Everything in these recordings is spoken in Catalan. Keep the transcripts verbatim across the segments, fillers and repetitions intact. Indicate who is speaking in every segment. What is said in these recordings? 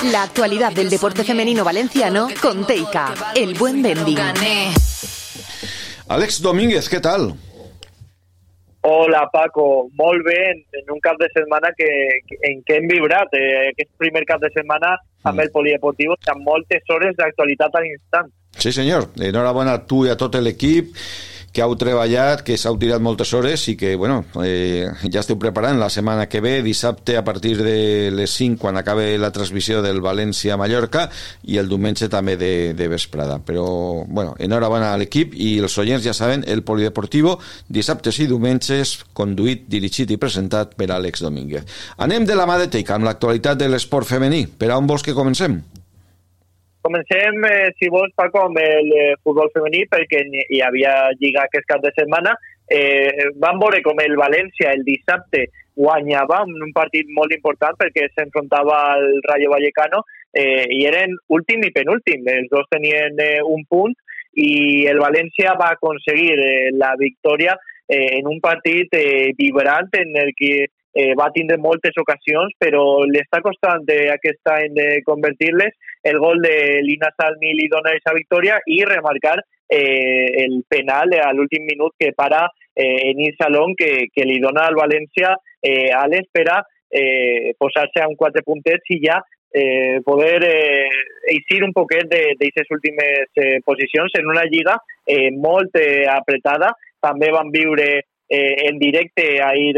Speaker 1: La actualidad del deporte femenino valenciano con Teica, el buen vending.
Speaker 2: Àlex Domínguez, què tal?
Speaker 3: Hola, Paco. Molt bé, en un cap de setmana que, en què hem vibrat. Eh, aquest primer cap de setmana amb el Polideportivo amb moltes hores d'actualitat a l'instant.
Speaker 2: Sí, senyor. Enhorabona a tu i a tot l'equip que heu treballat, que s'heu tirat moltes hores i que, bueno, eh, ja esteu preparant la setmana que ve, dissabte a partir de les cinc, quan acabe la transmissió del València-Mallorca, i el diumenge també de, de vesprada. Però, bueno, enhorabona a l'equip i els oients ja saben, el Polideportivo, dissabtes i diumenges, conduït, dirigit i presentat per Àlex Domínguez. Anem de la mà de Teica amb l'actualitat de l'esport femení. Per on vols que comencem?
Speaker 3: Comencem, eh, si vols, Paco, amb el eh, futbol femení, perquè hi havia lliga aquest cap de setmana. Eh, vam veure com el València el dissabte guanyava un partit molt important perquè s'enfrontava al Rayo Vallecano eh, i eren últim i penúltim. Els dos tenien eh, un punt i el València va aconseguir eh, la victòria eh, en un partit eh, vibrant en el que Eh, va tindre moltes ocasions, però li està costant eh, aquest any de convertir-les. El gol de Lina Salmi li dona aquesta victòria i remarcar eh, el penal a l'últim minut que para eh, Enil Salón, que, que li dona al València eh, a l'espera eh, posar-se a un quatre puntets i ja eh, poder eh, eixir un poquet d'aquestes últimes eh, posicions en una lliga eh, molt eh, apretada. També van viure Eh, en directe ahir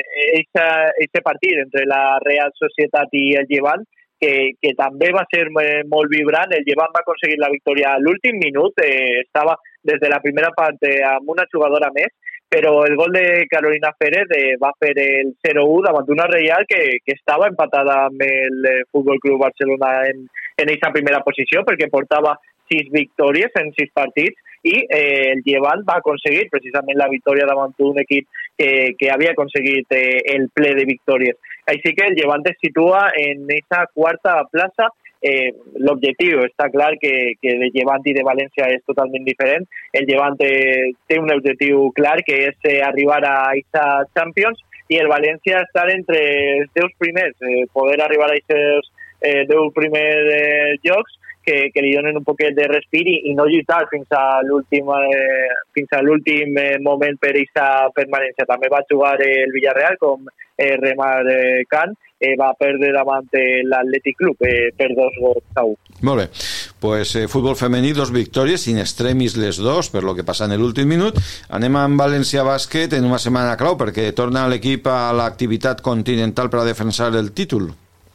Speaker 3: aquest partit entre la Real Societat i el Llevant, que, que també va ser eh, molt vibrant. El Llevant va aconseguir la victòria a l'últim minut, eh, estava des de la primera part eh, amb una jugadora més, però el gol de Carolina Pérez eh, va fer el zero u davant una Real que, que estava empatada amb el eh, Futbol Club Barcelona en aquesta primera posició, perquè portava sis victòries en sis partits i eh, el Llevant va aconseguir precisament la victòria davant un equip que, que havia aconseguit eh, el ple de victòries. Així que el Llevant es situa en aquesta quarta plaça. Eh, l'objectiu està clar que, que de Llevant i de València és totalment diferent. El Llevant eh, té un objectiu clar que és eh, arribar a aquesta Champions i el València estar entre els deu primers, eh, poder arribar a aquests eh, deu primers eh, llocs que, que li donen un poquet de respir i, i no lluitar fins a l'últim eh, fins a l'últim eh, moment per aquesta permanència. També va jugar eh, el Villarreal com eh, Remar eh, Can, eh, va perdre davant eh, l'Atlètic Club eh, per dos gols a un.
Speaker 2: Molt bé, pues eh, futbol femení, dos victòries, in extremis les dos, per lo que passa en l'últim minut. Anem amb València Bàsquet en una setmana clau, perquè torna l'equip a l'activitat continental per a defensar el títol.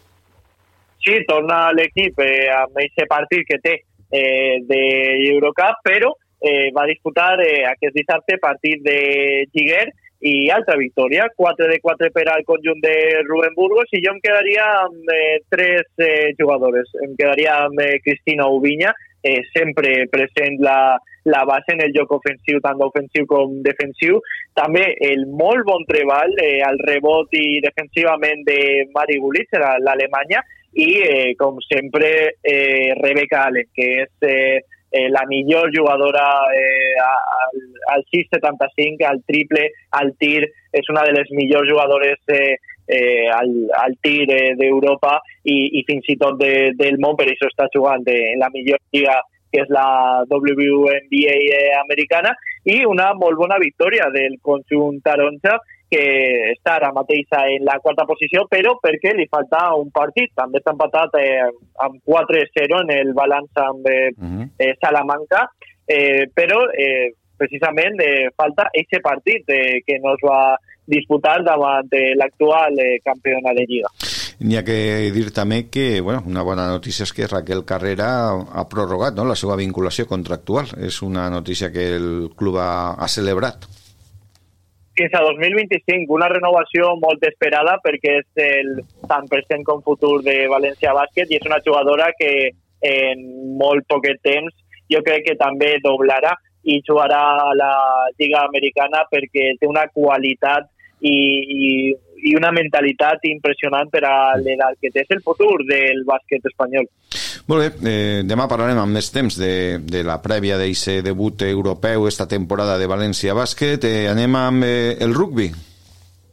Speaker 3: Sí, torna l'equip eh, amb aquest partit que té eh, d'Eurocup, però eh, va disputar eh, aquest dissabte partit de Lliguer i altra victòria, quatre de quatre per al conjunt de Rubén Burgos, i jo em quedaria amb eh, tres eh, jugadores. Em quedaria amb eh, Cristina Ubiña, eh, sempre present la, la base en el joc ofensiu, tant ofensiu com defensiu. També el molt bon treball eh, al rebot i defensivament de Mari Gulitz, l'Alemanya, i eh, com sempre eh, Rebecca Allen, que és eh, eh, la millor jugadora eh, al, al sis setanta cinc, al triple, al tir, és una de les millors jugadores eh, eh, al, al tir eh, d'Europa i, i fins i tot de, del món, per això està jugant en la millor lliga que és la W N B A eh, americana, i una molt bona victòria del conjunt taronja, que està ara mateix en la quarta posició, però perquè li falta un partit. També està empatat eh, amb quatre zero en el balanç amb eh, uh-huh. eh, Salamanca, eh, però eh, precisament eh, falta aquest partit eh, que no es va disputar davant de l'actual eh, campiona de Lliga.
Speaker 2: N'hi ha que dir també que, bueno, una bona notícia és que Raquel Carrera ha prorrogat, no?, la seva vinculació contractual. És una notícia que el club ha, ha celebrat.
Speaker 3: Fins a dos mil vint-i-cinc, una renovació molt esperada perquè és el tant present com futur de València Bàsquet i és una jugadora que en molt poquet temps jo crec que també doblarà i jugarà a la Lliga Americana perquè té una qualitat i, i, i una mentalitat impressionant per a l'edat que té. És el futur del bàsquet espanyol.
Speaker 2: Molt bé, eh, demà parlarem amb més temps de, de la prèvia d'aquest debut europeu esta temporada de València Bàsquet. Eh, anem amb eh, el rugby.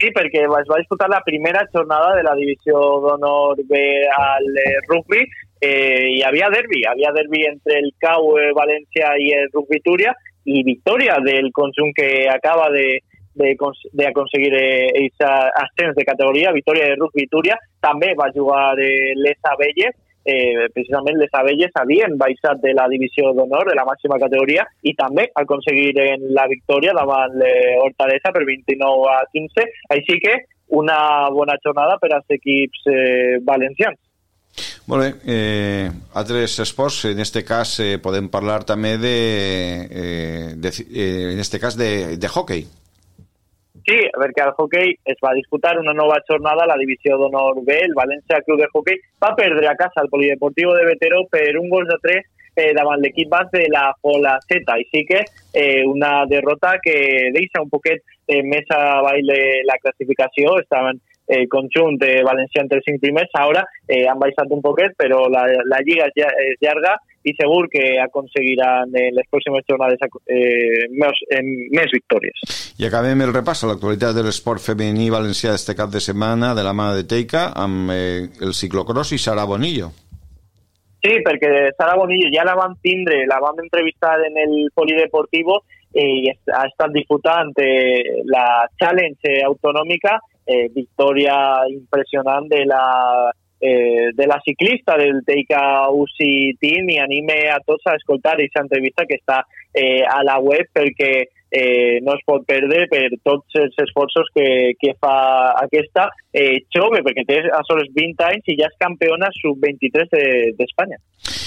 Speaker 3: Sí, perquè es va disputar la primera jornada de la divisió d'honor B al eh, rugby. Eh, hi havia derbi, hi havia derbi entre el C A U eh, València i el Rugby Túria, i victòria del conjunt que acaba de, de, de aconseguir aquest eh, ascens de categoria, victòria de Rugby Túria. També va jugar eh, les Abelles, eh, precisament les Abelles havien baixat de la divisió d'honor, de la màxima categoria, i també aconseguiren la victòria davant l'Hortaleza per vint-i-nou a quinze, així que una bona jornada per als equips eh, valencians.
Speaker 2: Molt bé, eh, altres esports, en este cas eh, podem parlar també de, eh, de eh, en este cas de, de hockey.
Speaker 3: Sí, perquè al hockey es va disputar una nova jornada a la divisió d'honor B. El València Club de Hockey va perdre a casa al Polideportivo de Veteró per un gol de tres eh, davant l'equip bas de la Folaceta. Així que eh, una derrota que deixa un poquet eh, més avall la classificació. Estaven el conjunt de València entre els cinc primers, ara eh, han baixat un poquet, però la, la lliga és llarga i segur que aconseguiran en les pròximes jornades eh, més, eh, més victòries.
Speaker 2: I acabem el repàs a l'actualitat de l'esport femení valencià este cap de setmana de la mà de Teica amb eh, el ciclocross i Sara Bonillo.
Speaker 3: Sí, perquè Sara Bonillo ja la vam tindre, la vam entrevistar en el Polideportivo eh, i ha estat disputant eh, la Challenge autonòmica. Eh, victòria impressionant de la, eh, de la ciclista del Teica U C I Team, i anime a tots a escoltar aquesta entrevista que està eh, a la web, perquè eh, no es pot perdre per tots els esforços que, que fa aquesta eh, jove, perquè té a sols vint anys i ja és campiona sub vint-i-tres d'Espanya.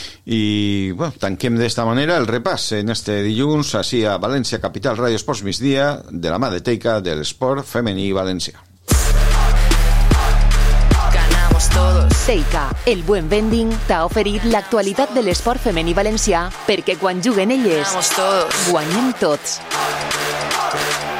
Speaker 2: I bueno, tanquem d'esta manera el repàs en este dilluns així a València Capital Ràdio Esports Migdia de la mà de Teica de l'esport femení valencià.
Speaker 1: Teica, el buen vending, t'ha oferit l'actualitat de l'esport femení valencià perquè quan juguen elles, guanyen tots.